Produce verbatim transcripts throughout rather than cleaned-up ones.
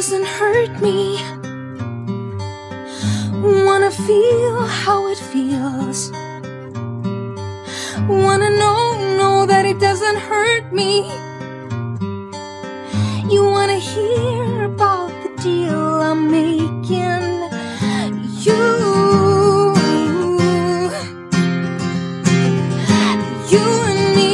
doesn't hurt me. Wanna feel how it feels. Wanna know, know that it doesn't hurt me. You wanna hear about the deal I'm making. You, you and me.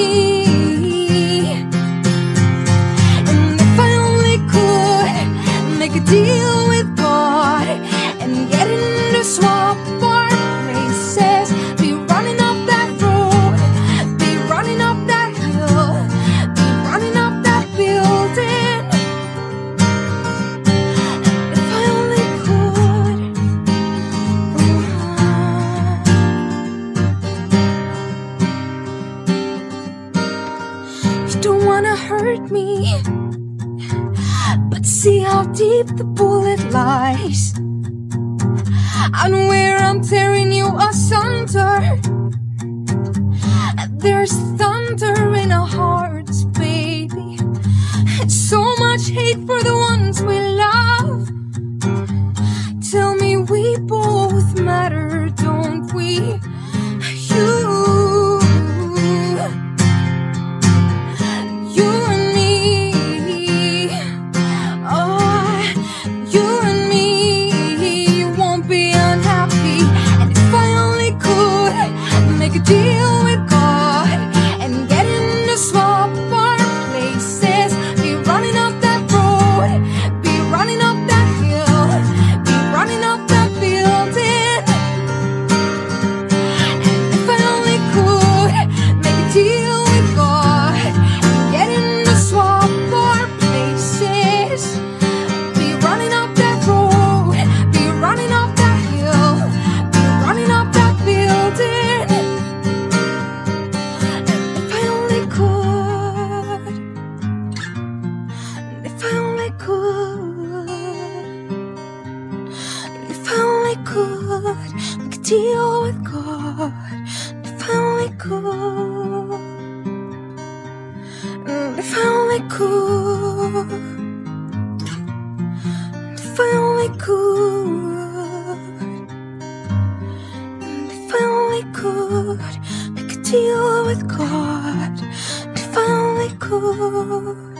And if I only could make a deal with God and get in to swap our places, be running up that road, be running up that hill, be running up that building. If I only could. You don't wanna hurt me, but see how deep the bullet lies, and where I'm tearing you asunder. There's thunder in our hearts, baby, and so much hate for the ones we love. Tell me we both matter, don't we? You, you and me. Oh, you and me. You won't be unhappy. And if I only could make a deal with God and get in to swap our places, be running up that road, be running up that hill, be running up that building. And if I only could make a deal with God and get in to swap our places, be running up that road, be running up that hill, be running up that building. And if I only could, and if I only could, and if I only could make a deal with God, and if I only could, and if I only could, and if I only could, and if I only could make a deal with God, and if I only could.